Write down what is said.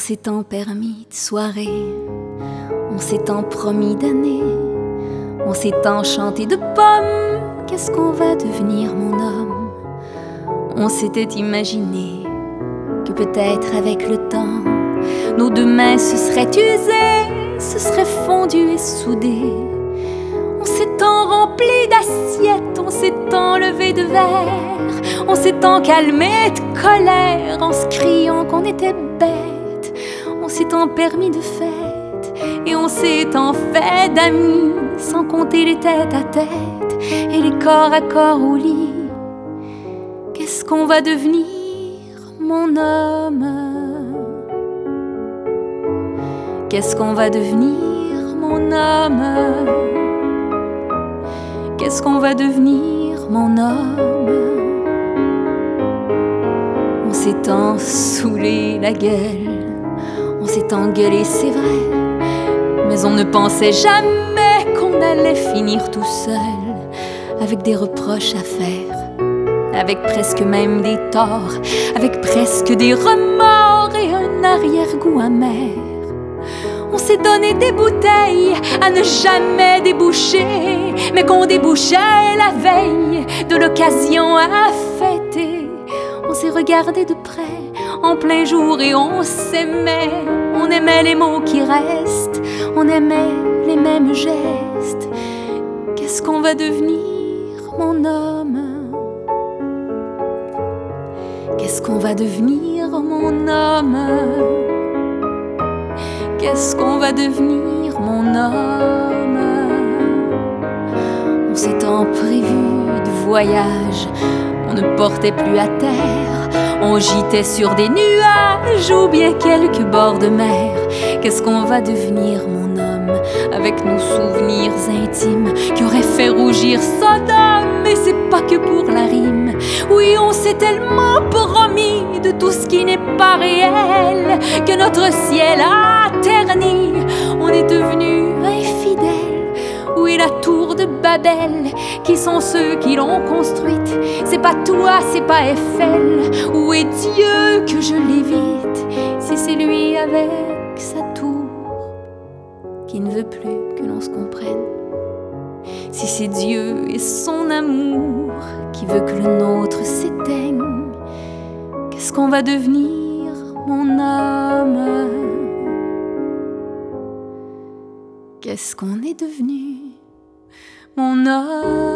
s'est tant permis de soirée, on s'est tant promis d'années, on s'est tant chanté de pommes. Qu'est-ce qu'on va devenir, mon homme? On s'était imaginé que peut-être avec le temps, nos deux mains se seraient usées, se seraient fondues et soudées. On s'est tant rempli d'assiettes, on s'est tant levé de verre, on s'est tant calmé de colère en se criant qu'on était bêtes. On s'est tant permis de fêtes et on s'est tant fait d'amis, sans compter les têtes à tête et les corps à corps au lit. Qu'est-ce qu'on va devenir, mon homme? Qu'est-ce qu'on va devenir, mon homme? Qu'est-ce qu'on va devenir, mon homme? On s'est tant saoulé la gueule, on s'est engueulé, c'est vrai, mais on ne pensait jamais qu'on allait finir tout seul, avec des reproches à faire, avec presque même des torts, avec presque des remords et un arrière-goût amer. On s'est donné des bouteilles à ne jamais déboucher, mais qu'on débouchait la veille de l'occasion à fêter. On s'est regardé de près en plein jour et on s'aimait. On aimait les mots qui restent, on aimait les mêmes gestes. Qu'est-ce qu'on va devenir, mon homme? Qu'est-ce qu'on va devenir, mon homme? Qu'est-ce qu'on va devenir, mon homme? On s'est tant prévu de voyage, on ne portait plus à terre, on gîtait sur des nuages ou bien quelques bords de mer. Qu'est-ce qu'on va devenir, mon homme, avec nos souvenirs intimes qui auraient fait rougir Sodome? Et c'est pas que pour la rime. Oui, on s'est tellement promis de tout ce qui n'est pas réel que notre ciel a terni. On est devenu infidèles. Oui, la tour de Babel, qui sont ceux qui l'ont construite? C'est pas toi, c'est pas Eiffel. Où est Dieu que je l'évite? Si c'est lui avec sa tour qui ne veut plus que l'on se comprenne, si c'est Dieu et son amour qui veut que le nôtre s'éteigne, qu'est-ce qu'on va devenir, mon homme? Qu'est-ce qu'on est devenu, mon homme?